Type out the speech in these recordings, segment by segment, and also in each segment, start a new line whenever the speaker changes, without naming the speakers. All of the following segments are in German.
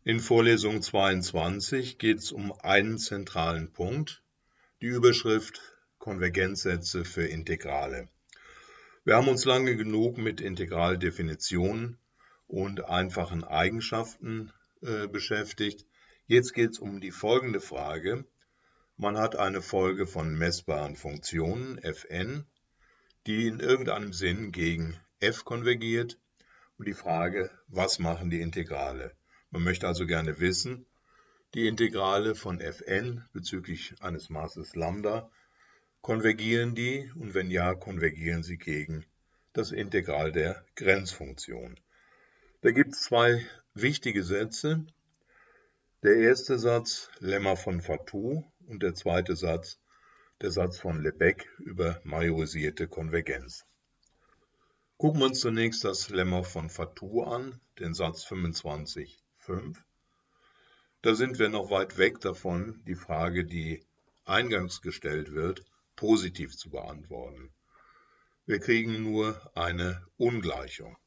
In Vorlesung 22 geht es um einen zentralen Punkt, die Überschrift Konvergenzsätze für Integrale. Wir haben uns lange genug mit Integraldefinitionen und einfachen Eigenschaften beschäftigt. Jetzt geht es um die folgende Frage. Man hat eine Folge von messbaren Funktionen, fn, die in irgendeinem Sinn gegen f konvergiert. Und die Frage, was machen die Integrale? Man möchte also gerne wissen, die Integrale von fn bezüglich eines Maßes Lambda, konvergieren die und wenn ja, konvergieren sie gegen das Integral der Grenzfunktion. Da gibt es zwei wichtige Sätze. Der erste Satz, Lemma von Fatou, und der zweite Satz, der Satz von Lebesgue über majorisierte Konvergenz. Gucken wir uns zunächst das Lemma von Fatou an, den Satz 25,5. Da sind wir noch weit weg davon, die Frage, die eingangs gestellt wird, positiv zu beantworten. Wir kriegen nur eine Ungleichung.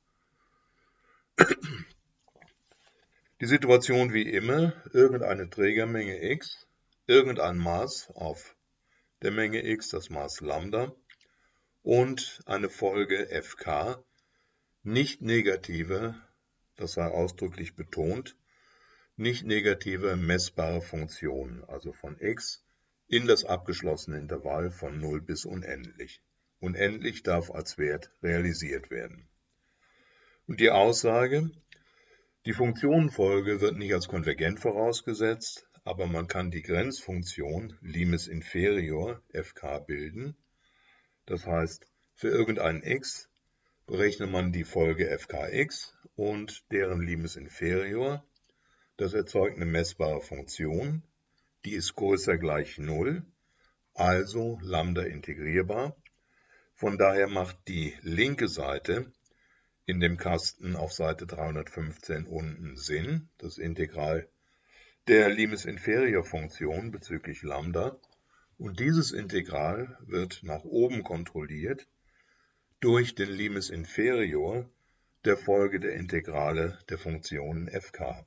Die Situation wie immer, irgendeine Trägermenge x, irgendein Maß auf der Menge x, das Maß Lambda, und eine Folge fk, nicht negative, das sei ausdrücklich betont, nicht negative messbare Funktionen, also von x, in das abgeschlossene Intervall von 0 bis unendlich. Unendlich darf als Wert realisiert werden. Und die Aussage, die Funktionenfolge wird nicht als konvergent vorausgesetzt, aber man kann die Grenzfunktion Limes inferior fk bilden. Das heißt, für irgendein x berechnet man die Folge fkx und deren Limes inferior. Das erzeugt eine messbare Funktion, die ist größer gleich 0, also Lambda integrierbar. Von daher macht die linke Seite in dem Kasten auf Seite 315 unten Sinn, das Integral der Limes inferior Funktion bezüglich Lambda. Und dieses Integral wird nach oben kontrolliert durch den Limes inferior der Folge der Integrale der Funktionen fk.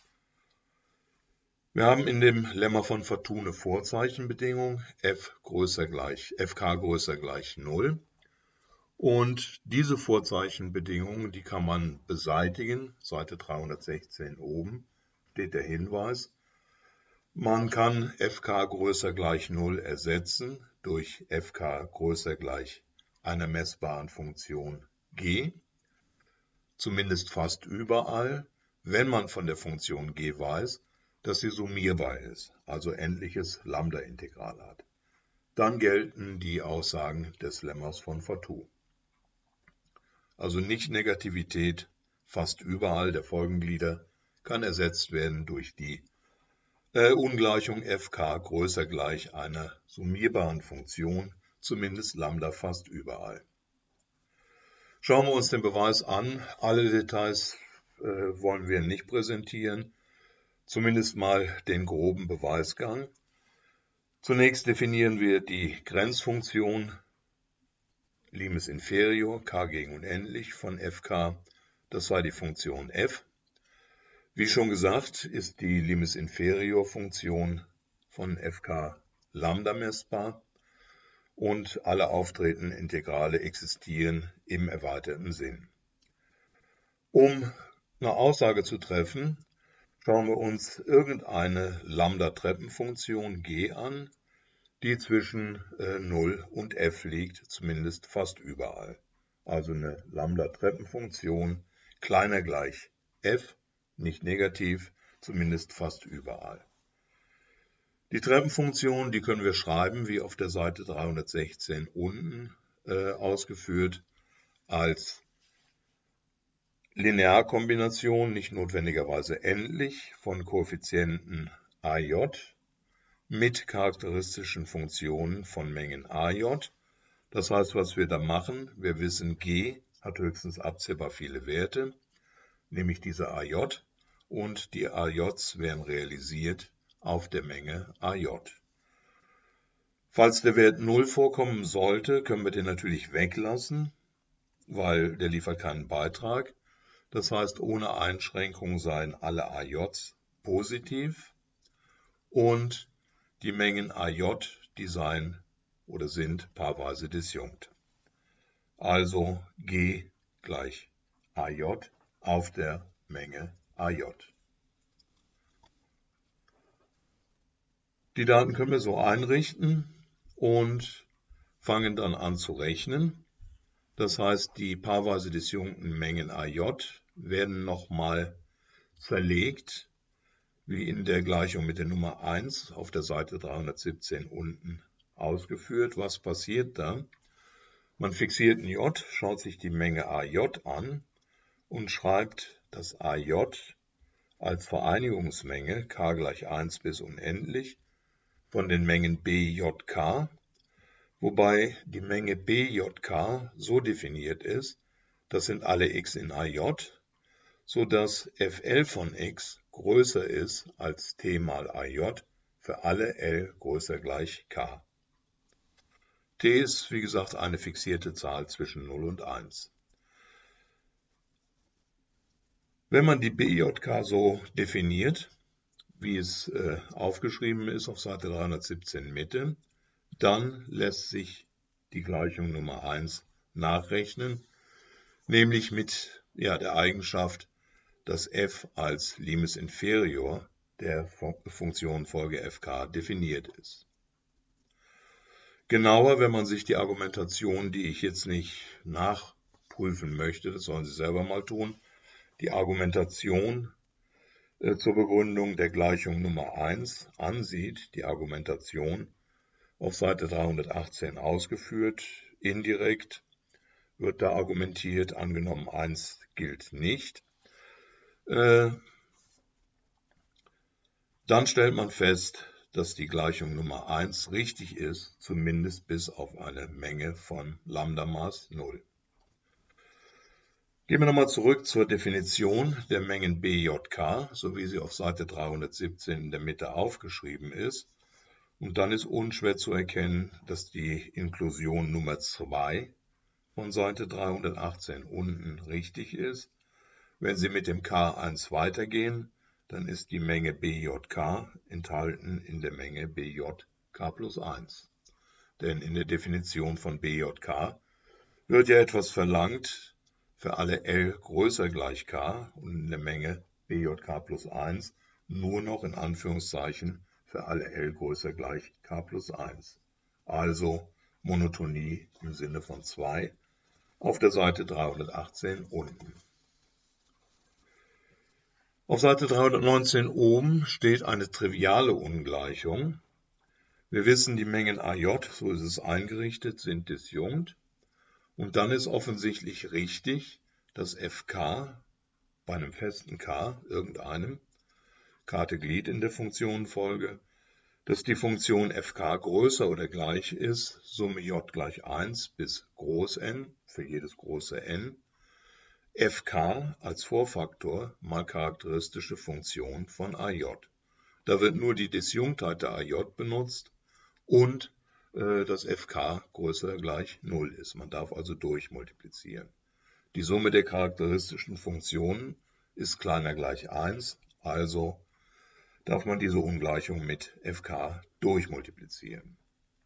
Wir haben in dem Lemma von Fatou eine Vorzeichenbedingung, fk größer gleich 0. Und diese Vorzeichenbedingung, die kann man beseitigen, Seite 316 oben steht der Hinweis. Man kann fk größer gleich 0 ersetzen durch fk größer gleich einer messbaren Funktion g, zumindest fast überall, wenn man von der Funktion g weiß, dass sie summierbar ist, also endliches Lambda-Integral hat. Dann gelten die Aussagen des Lemmas von Fatou. Also Nicht-Negativität fast überall der Folgenglieder kann ersetzt werden durch die Ungleichung fk größer gleich einer summierbaren Funktion, zumindest Lambda fast überall. Schauen wir uns den Beweis an. Alle Details wollen wir nicht präsentieren. Zumindest mal den groben Beweisgang. Zunächst definieren wir die Grenzfunktion Limes inferior, k gegen unendlich von fk, das sei die Funktion f. Wie schon gesagt, ist die Limes inferior Funktion von fk Lambda messbar und alle auftretenden Integrale existieren im erweiterten Sinn. Um eine Aussage zu treffen, schauen wir uns irgendeine Lambda-Treppenfunktion g an, die zwischen 0 und f liegt, zumindest fast überall. Also eine Lambda-Treppenfunktion kleiner gleich f, nicht negativ, zumindest fast überall. Die Treppenfunktion, die können wir schreiben, wie auf der Seite 316 unten ausgeführt, als Linearkombination, nicht notwendigerweise endlich, von Koeffizienten aj mit charakteristischen Funktionen von Mengen aj. Das heißt, was wir da machen, wir wissen, g hat höchstens abzählbar viele Werte, nämlich diese aj, und die ajs werden realisiert auf der Menge aj. Falls der Wert 0 vorkommen sollte, können wir den natürlich weglassen, weil der liefert keinen Beitrag. Das heißt, ohne Einschränkung seien alle ajs positiv und die Mengen AJ, die seien oder sind paarweise disjunkt. Also G gleich AJ auf der Menge AJ. Die Daten können wir so einrichten und fangen dann an zu rechnen. Das heißt, die paarweise disjunkten Mengen AJ werden nochmal zerlegt, wie in der Gleichung mit der Nummer 1 auf der Seite 317 unten ausgeführt. Was passiert da? Man fixiert ein J, schaut sich die Menge AJ an und schreibt das AJ als Vereinigungsmenge k gleich 1 bis unendlich von den Mengen BJK, wobei die Menge BJK so definiert ist, das sind alle x in AJ, sodass FL von x größer ist als t mal AJ für alle L größer gleich k. T ist, wie gesagt, eine fixierte Zahl zwischen 0 und 1. Wenn man die BJK so definiert, wie es aufgeschrieben ist auf Seite 317 Mitte, dann lässt sich die Gleichung Nummer 1 nachrechnen, nämlich mit der Eigenschaft, dass f als Limes inferior der Funktion Folge fk definiert ist. Genauer, wenn man sich die Argumentation, die ich jetzt nicht nachprüfen möchte, das sollen Sie selber mal tun, die Argumentation zur Begründung der Gleichung Nummer 1 ansieht, die Argumentation auf Seite 318 ausgeführt, indirekt wird da argumentiert, angenommen 1 gilt nicht. Dann stellt man fest, dass die Gleichung Nummer 1 richtig ist, zumindest bis auf eine Menge von Lambda-Maß 0. Gehen wir nochmal zurück zur Definition der Mengen BJK, so wie sie auf Seite 317 in der Mitte aufgeschrieben ist. Und dann ist unschwer zu erkennen, dass die Inklusion Nummer 2 von Seite 318 unten richtig ist. Wenn Sie mit dem K1 weitergehen, dann ist die Menge BJK enthalten in der Menge BJK plus 1. Denn in der Definition von BJK wird ja etwas verlangt für alle L größer gleich K und in der Menge BJK plus 1 nur noch in Anführungszeichen für alle L größer gleich K plus 1. Also Monotonie im Sinne von 2 auf der Seite 318 unten. Auf Seite 319 oben steht eine triviale Ungleichung. Wir wissen, die Mengen AJ, so ist es eingerichtet, sind disjunkt. Und dann ist offensichtlich richtig, dass fk bei einem festen k, irgendeinem, k-te Glied in der Funktionenfolge, dass die Funktion fk größer oder gleich ist, Summe j gleich 1 bis groß n, für jedes große n, fk als Vorfaktor mal charakteristische Funktion von AJ. Da wird nur die Disjunktheit der AJ benutzt und dass fk größer gleich 0 ist. Man darf also durchmultiplizieren. Die Summe der charakteristischen Funktionen ist kleiner gleich 1, also darf man diese Ungleichung mit fk durchmultiplizieren.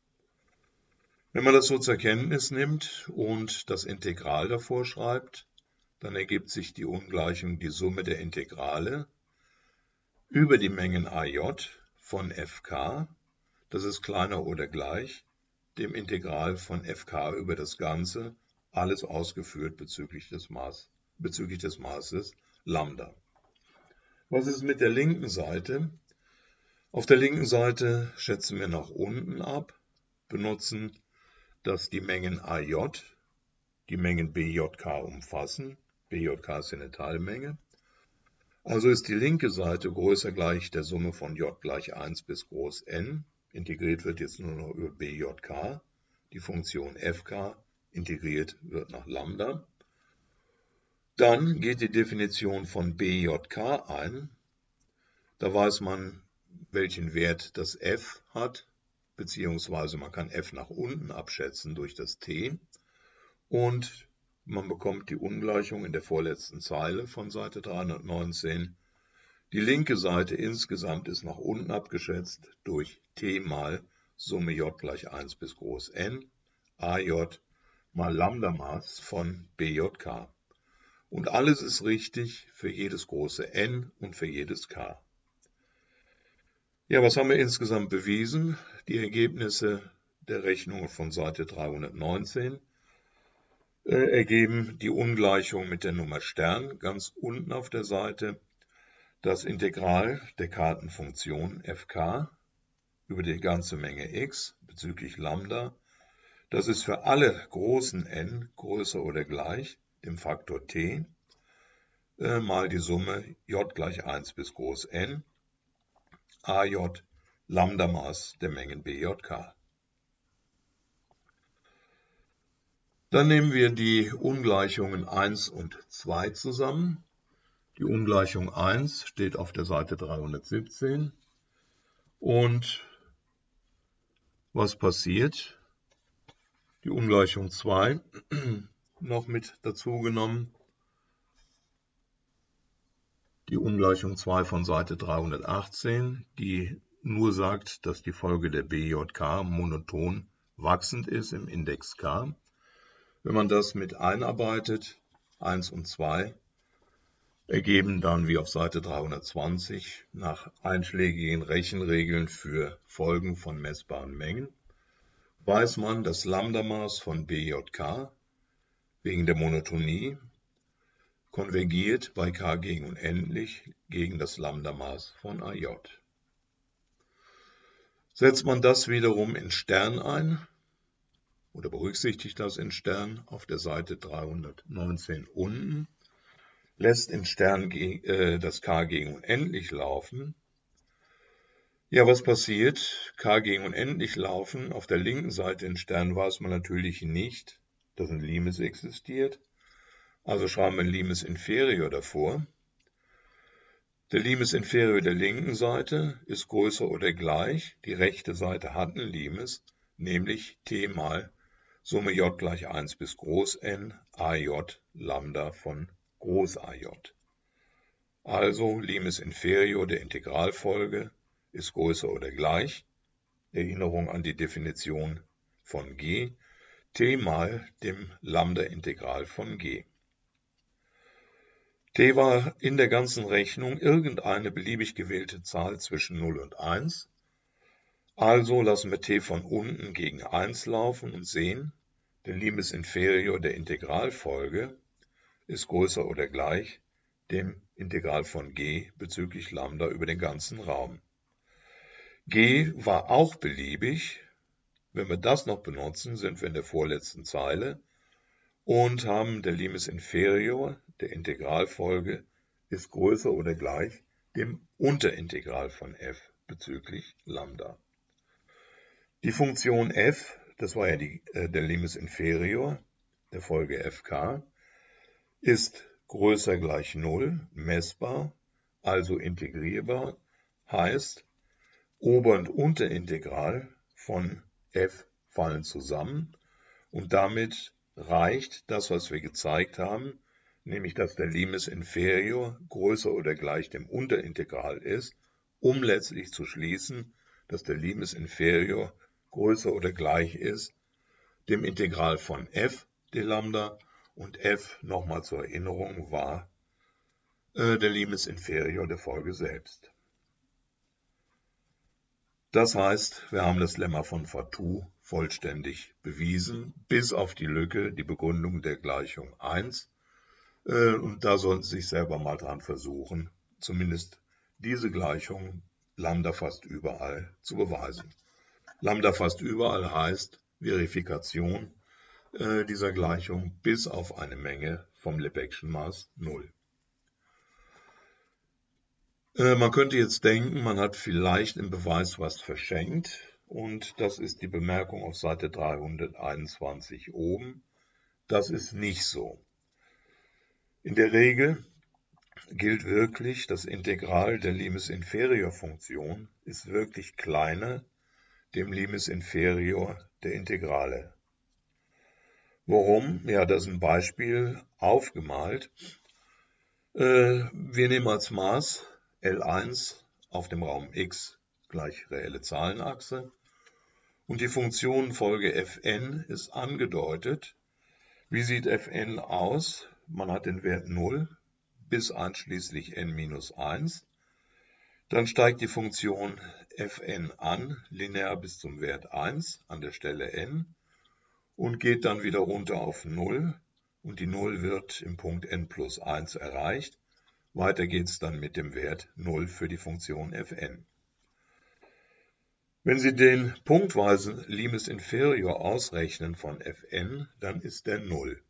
Wenn man das so zur Kenntnis nimmt und das Integral davor schreibt, dann ergibt sich die Ungleichung die Summe der Integrale über die Mengen AJ von fk, das ist kleiner oder gleich dem Integral von fk über das Ganze, alles ausgeführt bezüglich des Maßes Lambda. Was ist mit der linken Seite? Auf der linken Seite schätzen wir nach unten ab, benutzen, dass die Mengen AJ die Mengen BJK umfassen. BJK ist eine Teilmenge. Also ist die linke Seite größer gleich der Summe von j gleich 1 bis groß n. Integriert wird jetzt nur noch über BJK. Die Funktion fk integriert wird nach Lambda. Dann geht die Definition von BJK ein. Da weiß man, welchen Wert das f hat, beziehungsweise man kann f nach unten abschätzen durch das t. Und man bekommt die Ungleichung in der vorletzten Zeile von Seite 319. Die linke Seite insgesamt ist nach unten abgeschätzt durch t mal Summe j gleich 1 bis groß n, aj mal Lambda-Maß von bjk. Und alles ist richtig für jedes große n und für jedes k. Ja, was haben wir insgesamt bewiesen? Die Ergebnisse der Rechnungen von Seite 319 ergeben die Ungleichung mit der Nummer Stern ganz unten auf der Seite, das Integral der Kartenfunktion fk über die ganze Menge x bezüglich Lambda, das ist für alle großen n größer oder gleich dem Faktor t mal die Summe j gleich 1 bis groß n, aj Lambda-Maß der Mengen bjk. Dann nehmen wir die Ungleichungen 1 und 2 zusammen. Die Ungleichung 1 steht auf der Seite 317 und was passiert? Die Ungleichung 2 noch mit dazu genommen. Die Ungleichung 2 von Seite 318, die nur sagt, dass die Folge der BJK monoton wachsend ist im Index K. Wenn man das mit einarbeitet, 1 und 2, ergeben dann wie auf Seite 320 nach einschlägigen Rechenregeln für Folgen von messbaren Mengen, weiß man, das Lambda-Maß von BJK wegen der Monotonie konvergiert bei k gegen unendlich gegen das Lambda-Maß von AJ. Setzt man das wiederum in Stern ein oder berücksichtigt das in Stern auf der Seite 319 unten, lässt in Stern das k gegen unendlich laufen. Ja, was passiert? K gegen unendlich laufen. Auf der linken Seite in Stern weiß man natürlich nicht, dass ein Limes existiert. Also schreiben wir ein Limes inferior davor. Der Limes inferior der linken Seite ist größer oder gleich. Die rechte Seite hat ein Limes, nämlich t mal Summe j gleich 1 bis groß n, aj Lambda von groß AJ. Also Limes inferior der Integralfolge ist größer oder gleich, Erinnerung an die Definition von g, t mal dem Lambda-Integral von g. T war in der ganzen Rechnung irgendeine beliebig gewählte Zahl zwischen 0 und 1. Also lassen wir t von unten gegen 1 laufen und sehen, der Limes inferior der Integralfolge ist größer oder gleich dem Integral von g bezüglich Lambda über den ganzen Raum. G war auch beliebig. Wenn wir das noch benutzen, sind wir in der vorletzten Zeile und haben der Limes inferior der Integralfolge ist größer oder gleich dem Unterintegral von f bezüglich Lambda. Die Funktion f, das war ja der Limes inferior der Folge fk, ist größer gleich 0, messbar, also integrierbar, heißt, Ober- und Unterintegral von f fallen zusammen und damit reicht das, was wir gezeigt haben, nämlich dass der Limes inferior größer oder gleich dem Unterintegral ist, um letztlich zu schließen, dass der Limes inferior größer oder gleich ist dem Integral von f d Lambda und f, nochmal zur Erinnerung, war der Limes inferior der Folge selbst. Das heißt, wir haben das Lemma von Fatou vollständig bewiesen, bis auf die Lücke, die Begründung der Gleichung 1. Und da sollten Sie sich selber mal dran versuchen, zumindest diese Gleichung Lambda fast überall zu beweisen. Lambda fast überall heißt Verifikation dieser Gleichung bis auf eine Menge vom Lebesgue'schen Maß 0. Man könnte jetzt denken, man hat vielleicht im Beweis was verschenkt und das ist die Bemerkung auf Seite 321 oben. Das ist nicht so. In der Regel gilt wirklich, das Integral der Limes inferior Funktion ist wirklich kleiner dem Limes inferior der Integrale. Warum? Ja, das ist ein Beispiel aufgemalt. Wir nehmen als Maß L1 auf dem Raum x gleich reelle Zahlenachse und die Funktionenfolge fn ist angedeutet. Wie sieht fn aus? Man hat den Wert 0 bis einschließlich n-1. Dann steigt die Funktion fn an, linear bis zum Wert 1 an der Stelle n und geht dann wieder runter auf 0 und die 0 wird im Punkt n plus 1 erreicht. Weiter geht es dann mit dem Wert 0 für die Funktion fn. Wenn Sie den punktweisen Limes inferior ausrechnen von fn, dann ist der 0.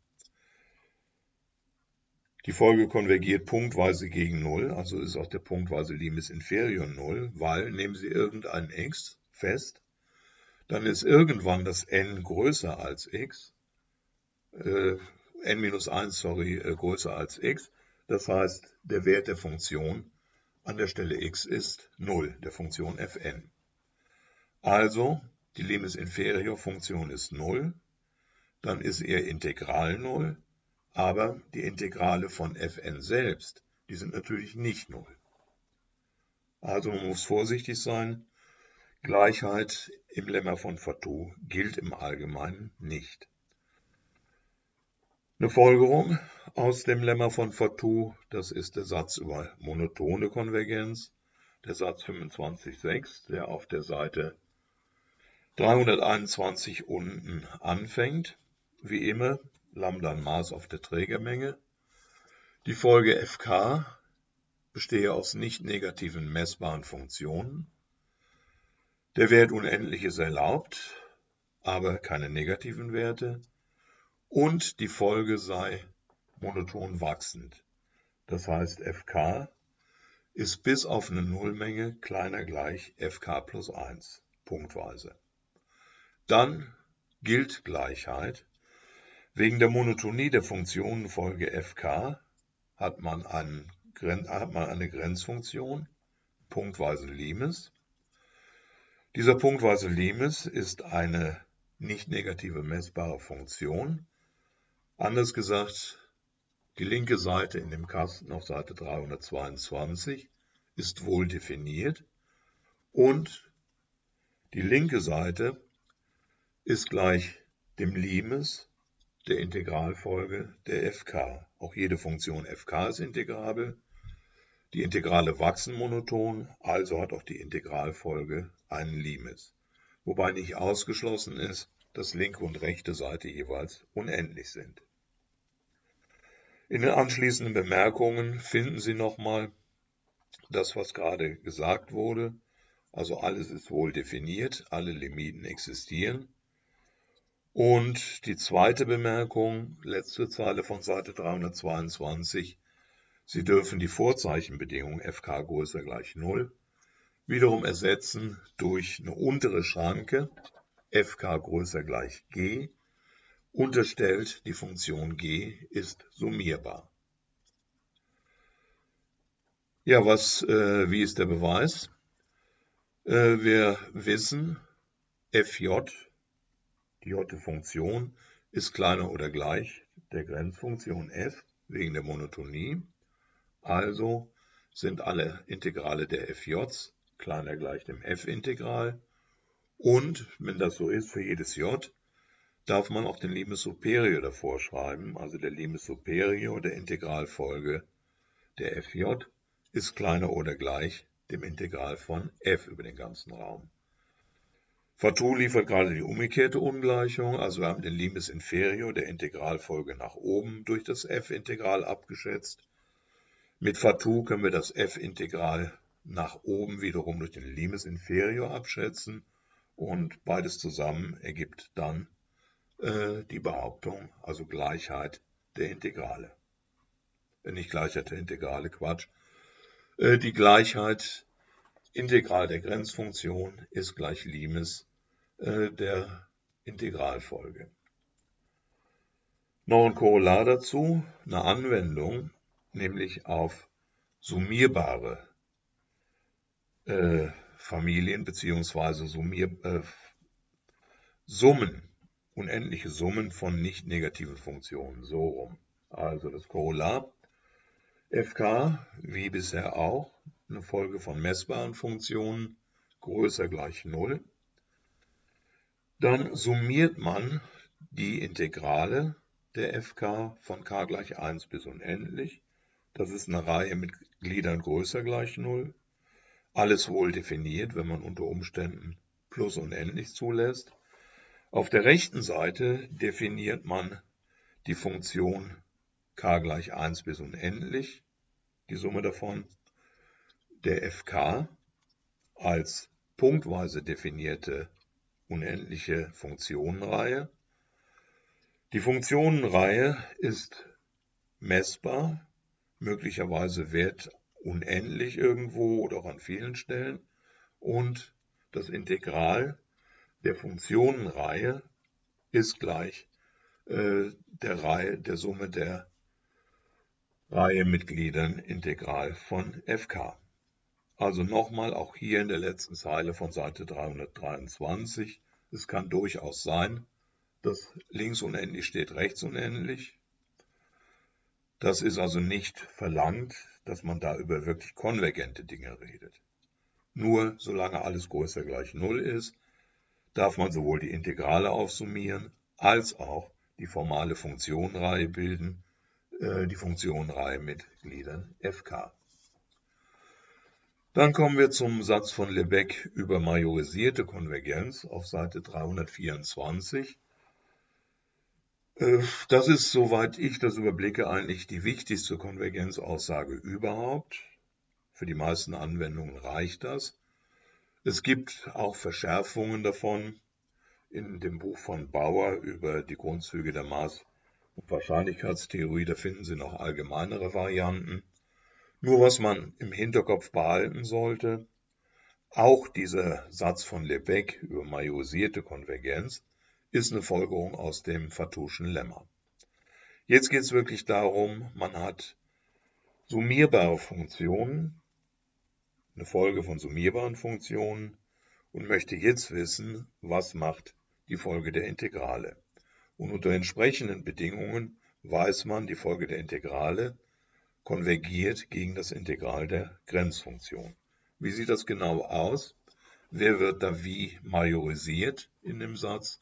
Die Folge konvergiert punktweise gegen 0, also ist auch der punktweise Limes inferior 0, weil, nehmen Sie irgendein x fest, dann ist irgendwann das n größer als x, n-1, größer als x. Das heißt, der Wert der Funktion an der Stelle x ist 0, der Funktion fn. Also, die Limes inferior Funktion ist 0, dann ist ihr Integral 0, aber die Integrale von fn selbst, die sind natürlich nicht 0. Also man muss vorsichtig sein, Gleichheit im Lemma von Fatou gilt im Allgemeinen nicht. Eine Folgerung aus dem Lemma von Fatou, das ist der Satz über monotone Konvergenz, der Satz 25.6, der auf der Seite 321 unten anfängt. Wie immer, Lambda ein Maß auf der Trägermenge. Die Folge fk bestehe aus nicht negativen messbaren Funktionen. Der Wert unendlich ist erlaubt, aber keine negativen Werte. Und die Folge sei monoton wachsend. Das heißt, fk ist bis auf eine Nullmenge kleiner gleich fk plus 1, punktweise. Dann gilt Gleichheit. Wegen der Monotonie der Funktionenfolge fk hat man eine Grenzfunktion, punktweise Limes. Dieser punktweise Limes ist eine nicht negative messbare Funktion. Anders gesagt, die linke Seite in dem Kasten auf Seite 322 ist wohl definiert und die linke Seite ist gleich dem Limes der Integralfolge der fk. Auch jede Funktion fk ist integrabel. Die Integrale wachsen monoton, also hat auch die Integralfolge einen Limes. Wobei nicht ausgeschlossen ist, dass linke und rechte Seite jeweils unendlich sind. In den anschließenden Bemerkungen finden Sie nochmal das, was gerade gesagt wurde. Also alles ist wohl definiert, alle Limiten existieren. Und die zweite Bemerkung, letzte Zeile von Seite 322, Sie dürfen die Vorzeichenbedingung fk größer gleich 0 wiederum ersetzen durch eine untere Schranke fk größer gleich g, unterstellt die Funktion g ist summierbar. Ja, wie ist der Beweis? Wir wissen, fj, die j-Funktion, ist kleiner oder gleich der Grenzfunktion f wegen der Monotonie. Also sind alle Integrale der fj's kleiner gleich dem f-Integral. Und wenn das so ist für jedes j, darf man auch den Limes superior davor schreiben. Also der Limes superior der Integralfolge der fj ist kleiner oder gleich dem Integral von f über den ganzen Raum. Fatou liefert gerade die umgekehrte Ungleichung, also wir haben den Limes inferior der Integralfolge nach oben durch das f-Integral abgeschätzt. Mit Fatou können wir das f-Integral nach oben wiederum durch den Limes inferior abschätzen und beides zusammen ergibt dann die Behauptung, also Gleichheit der Integrale. Nicht Gleichheit der Integrale, Quatsch. Die Gleichheit Integral der Grenzfunktion ist gleich Limes der Integralfolge. Noch ein Korollar dazu, eine Anwendung, nämlich auf summierbare Familien bzw. Summen, unendliche Summen von nicht negativen Funktionen, so rum. Also das Korollar fk, wie bisher auch, eine Folge von messbaren Funktionen, größer gleich 0. Dann summiert man die Integrale der fk von k gleich 1 bis unendlich. Das ist eine Reihe mit Gliedern größer gleich 0. Alles wohl definiert, wenn man unter Umständen plus unendlich zulässt. Auf der rechten Seite definiert man die Funktion k gleich 1 bis unendlich, die Summe davon, der fk als punktweise definierte unendliche Funktionenreihe. Die Funktionenreihe ist messbar, möglicherweise wertunendlich irgendwo oder auch an vielen Stellen, und das Integral der Funktionenreihe ist gleich der Summe der Reihe mit Gliedern Integral von fk. Also nochmal, auch hier in der letzten Zeile von Seite 323, es kann durchaus sein, dass links unendlich steht rechts unendlich. Das ist also nicht verlangt, dass man da über wirklich konvergente Dinge redet. Nur solange alles größer gleich 0 ist, darf man sowohl die Integrale aufsummieren, als auch die formale Funktionenreihe bilden, die Funktionenreihe mit Gliedern fk. Dann kommen wir zum Satz von Lebesgue über majorisierte Konvergenz auf Seite 324. Das ist, soweit ich das überblicke, eigentlich die wichtigste Konvergenzaussage überhaupt. Für die meisten Anwendungen reicht das. Es gibt auch Verschärfungen davon. In dem Buch von Bauer über die Grundzüge der Maß- und Wahrscheinlichkeitstheorie, da finden Sie noch allgemeinere Varianten. Nur was man im Hinterkopf behalten sollte, auch dieser Satz von Lebesgue über majorisierte Konvergenz ist eine Folgerung aus dem Fatouschen Lemma. Jetzt geht es wirklich darum, man hat summierbare Funktionen, eine Folge von summierbaren Funktionen, und möchte jetzt wissen, was macht die Folge der Integrale. Und unter entsprechenden Bedingungen weiß man, die Folge der Integrale konvergiert gegen das Integral der Grenzfunktion. Wie sieht das genau aus? Wer wird da wie majorisiert in dem Satz?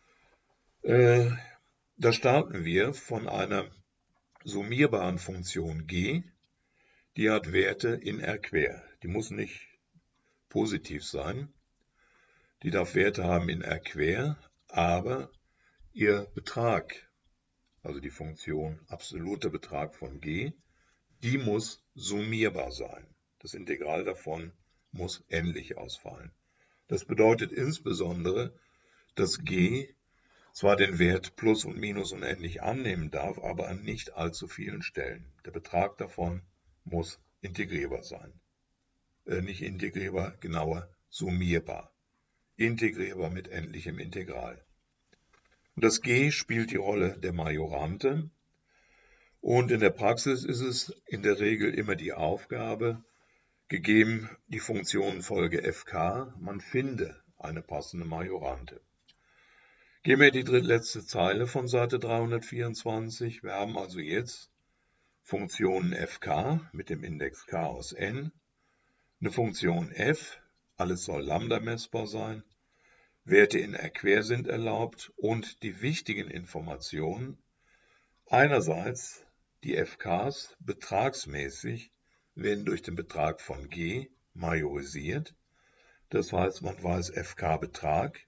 Da starten wir von einer summierbaren Funktion g, die hat Werte in R quer. Die muss nicht positiv sein. Die darf Werte haben in R quer, aber ihr Betrag, also die Funktion absoluter Betrag von g, die muss summierbar sein. Das Integral davon muss endlich ausfallen. Das bedeutet insbesondere, dass g zwar den Wert plus und minus unendlich annehmen darf, aber an nicht allzu vielen Stellen. Der Betrag davon muss integrierbar sein. Nicht integrierbar, genauer summierbar. Integrierbar mit endlichem Integral. Und das g spielt die Rolle der Majorante. Und in der Praxis ist es in der Regel immer die Aufgabe, gegeben die Funktionenfolge fk, man finde eine passende Majorante. Gehen wir in die drittletzte Zeile von Seite 324. Wir haben also jetzt Funktionen fk mit dem Index k aus n, eine Funktion f, alles soll lambda messbar sein, Werte in R quer sind erlaubt und die wichtigen Informationen, einerseits die fk's betragsmäßig werden durch den Betrag von g majorisiert, das heißt, man weiß, fk-Betrag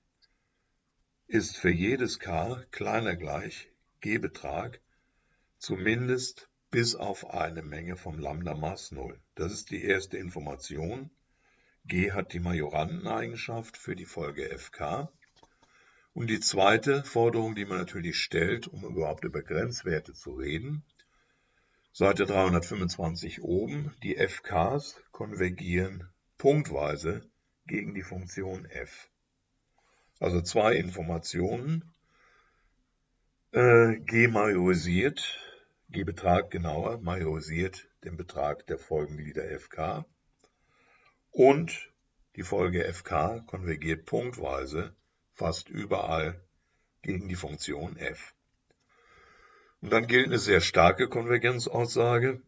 ist für jedes k kleiner gleich g-Betrag, zumindest bis auf eine Menge vom Lambda-Maß 0. Das ist die erste Information. G hat die Majoranteneigenschaft für die Folge fk. Und die zweite Forderung, die man natürlich stellt, um überhaupt über Grenzwerte zu reden, Seite 325 oben, die fk's konvergieren punktweise gegen die Funktion f. Also zwei Informationen, g majorisiert, g-Betrag genauer, majorisiert den Betrag der Folgenglieder fk und die Folge fk konvergiert punktweise fast überall gegen die Funktion f. Und dann gilt eine sehr starke Konvergenzaussage.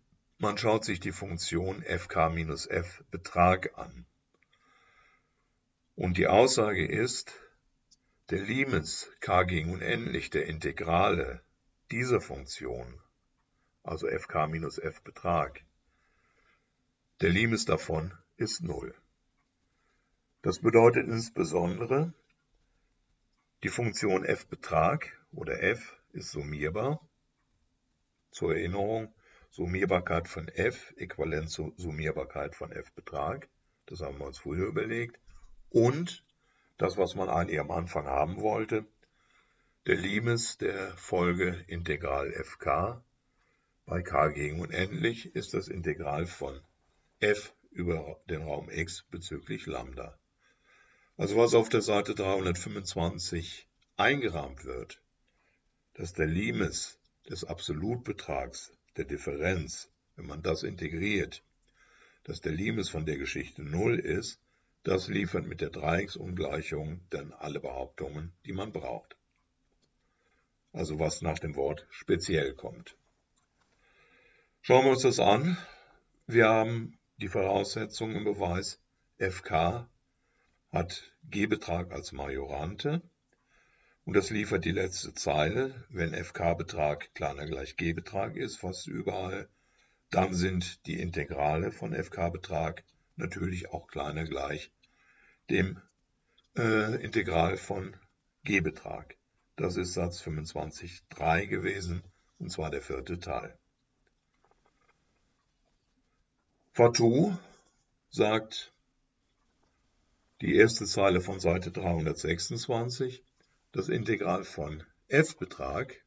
man schaut sich die Funktion fk-f Betrag an. Und die Aussage ist, der Limes k gegen unendlich der Integrale dieser Funktion, also fk-f Betrag, der Limes davon ist 0. Das bedeutet insbesondere, die Funktion f Betrag oder f ist summierbar. Zur Erinnerung, Summierbarkeit von f äquivalent zur Summierbarkeit von f Betrag. Das haben wir uns früher überlegt. Und das, was man eigentlich am Anfang haben wollte, der Limes der Folge Integral fk bei k gegen unendlich ist das Integral von f über den Raum x bezüglich Lambda. Also was auf der Seite 325 eingerahmt wird, dass der Limes des Absolutbetrags, der Differenz, wenn man das integriert, dass der Limes von der Geschichte 0 ist, das liefert mit der Dreiecksungleichung dann alle Behauptungen, die man braucht. Also was nach dem Wort speziell kommt. Schauen wir uns das an. Wir haben die Voraussetzung im Beweis, fk hat g-Betrag als Majorante und das liefert die letzte Zeile. Wenn fk-Betrag kleiner gleich g-Betrag ist, fast überall, dann sind die Integrale von fk-Betrag natürlich auch kleiner gleich dem Integral von g-Betrag. Das ist Satz 25.3 gewesen, und zwar der 4. Teil. Fatou sagt die erste Zeile von Seite 326, das Integral von f-Betrag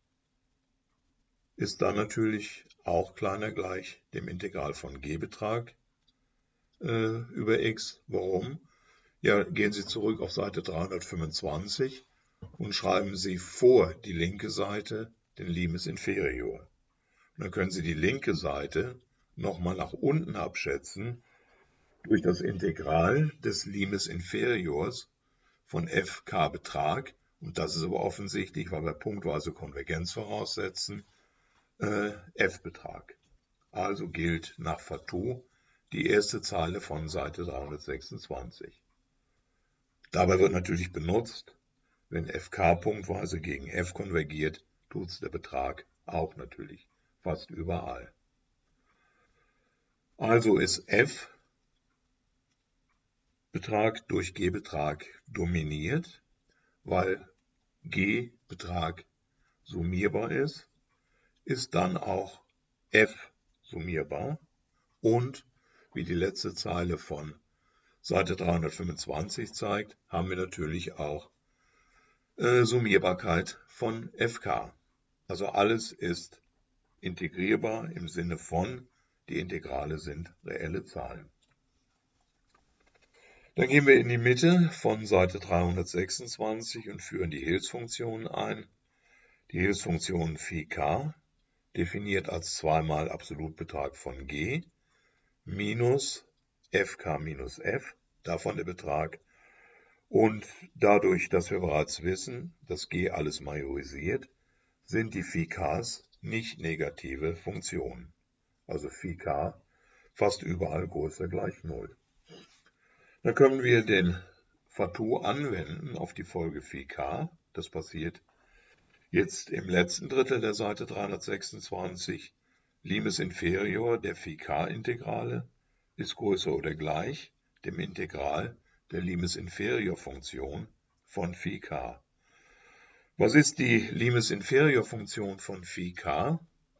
ist dann natürlich auch kleiner gleich dem Integral von g-Betrag über x. Warum? Ja, gehen Sie zurück auf Seite 325 und schreiben Sie vor die linke Seite den Limes inferior. Und dann können Sie die linke Seite nochmal nach unten abschätzen durch das Integral des Limes inferiors von fk Betrag. Und das ist aber offensichtlich, weil wir punktweise Konvergenz voraussetzen, f-Betrag. Also gilt nach Fatou die erste Zeile von Seite 326. Dabei wird natürlich benutzt, wenn fk punktweise gegen f konvergiert, tut es der Betrag auch natürlich, fast überall. Also ist f Betrag durch g-Betrag dominiert, weil g-Betrag summierbar ist dann auch f summierbar und, wie die letzte Zeile von Seite 325 zeigt, haben wir natürlich auch Summierbarkeit von fk. Also alles ist integrierbar im Sinne von, die Integrale sind reelle Zahlen. Dann gehen wir in die Mitte von Seite 326 und führen die Hilfsfunktionen ein. Die Hilfsfunktion φk, definiert als zweimal Absolutbetrag von g, minus fk minus f, davon der Betrag. Und dadurch, dass wir bereits wissen, dass g alles majorisiert, sind die φk's nicht negative Funktionen. Also φk fast überall größer gleich 0. Dann können wir den Fatou anwenden auf die Folge φk. Das passiert jetzt im letzten Drittel der Seite 326. Limes inferior der φk-Integrale ist größer oder gleich dem Integral der Limes inferior Funktion von φk. Was ist die Limes inferior Funktion von φk?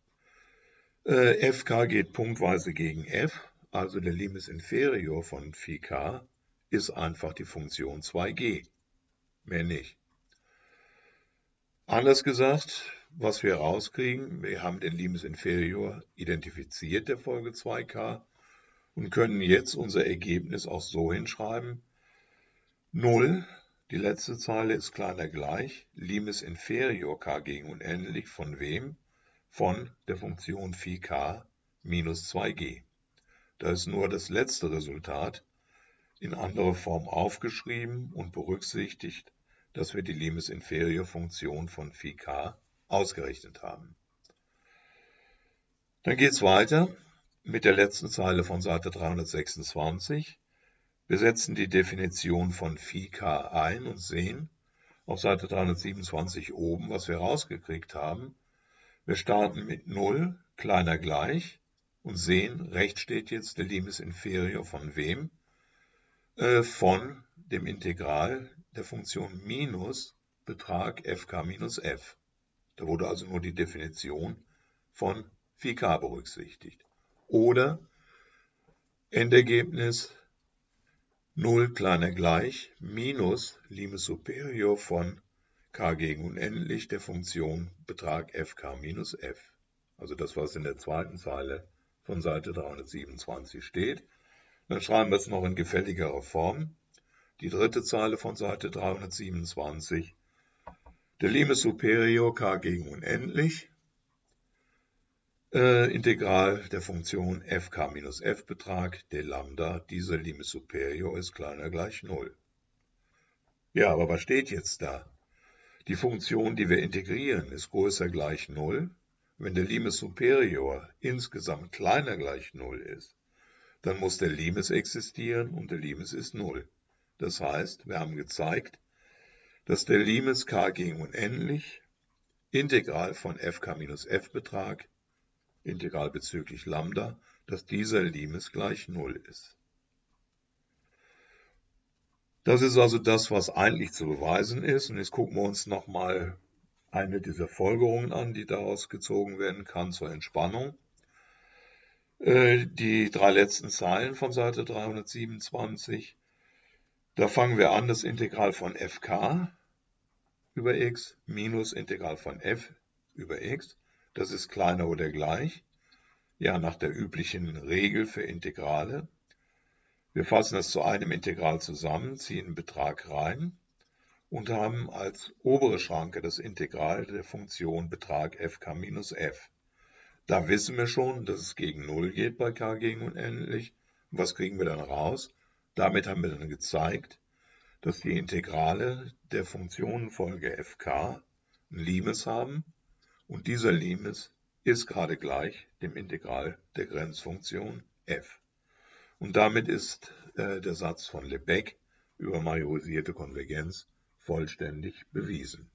fk geht punktweise gegen f, also der Limes inferior von φk ist einfach die Funktion 2g, mehr nicht. Anders gesagt, was wir rauskriegen, wir haben den Limes inferior identifiziert der Folge 2k und können jetzt unser Ergebnis auch so hinschreiben. 0, die letzte Zeile ist kleiner gleich, Limes inferior k gegen unendlich von wem? Von der Funktion φk minus 2g. Da ist nur das letzte Resultat in anderer Form aufgeschrieben und berücksichtigt, dass wir die Limes inferior Funktion von φk ausgerechnet haben. Dann geht es weiter. mit der letzten Zeile von Seite 326. Wir setzen die Definition von Phi k ein und sehen auf Seite 327 oben, was wir rausgekriegt haben. Wir starten mit 0 kleiner gleich und sehen, rechts steht jetzt der Limes inferior von wem? Von dem Integral der Funktion minus Betrag fk minus f. Da wurde also nur die Definition von Phi k berücksichtigt. Oder Endergebnis 0 kleiner gleich minus Limes superior von k gegen unendlich der Funktion Betrag fk minus f. Also das, was in der zweiten Zeile von Seite 327 steht. Dann schreiben wir es noch in gefälligerer Form. Die dritte Zeile von Seite 327. Der Limes superior k gegen unendlich. Integral der Funktion fk minus f Betrag d Lambda, dieser Limes superior ist kleiner gleich 0. Ja, aber was steht jetzt da? Die Funktion, die wir integrieren, ist größer gleich 0. Wenn der Limes superior insgesamt kleiner gleich 0 ist, dann muss der Limes existieren und der Limes ist 0. Das heißt, wir haben gezeigt, dass der Limes k gegen unendlich, Integral von fk minus f Betrag, Integral bezüglich Lambda, dass dieser Limes gleich 0 ist. Das ist also das, was eigentlich zu beweisen ist. Und jetzt gucken wir uns nochmal eine dieser Folgerungen an, die daraus gezogen werden kann zur Entspannung. Die drei letzten Zeilen von Seite 327. Da fangen wir an, das Integral von fk über x minus Integral von f über x. Das ist kleiner oder gleich. Ja, nach der üblichen Regel für Integrale. Wir fassen das zu einem Integral zusammen, ziehen einen Betrag rein und haben als obere Schranke das Integral der Funktion Betrag fk minus f. Da wissen wir schon, dass es gegen 0 geht bei k gegen unendlich. Und was kriegen wir dann raus? Damit haben wir dann gezeigt, dass die Integrale der Funktionenfolge fk einen Limes haben und dieser Limes ist gerade gleich dem Integral der Grenzfunktion f. Und damit ist der Satz von Lebesgue über majorisierte Konvergenz vollständig bewiesen.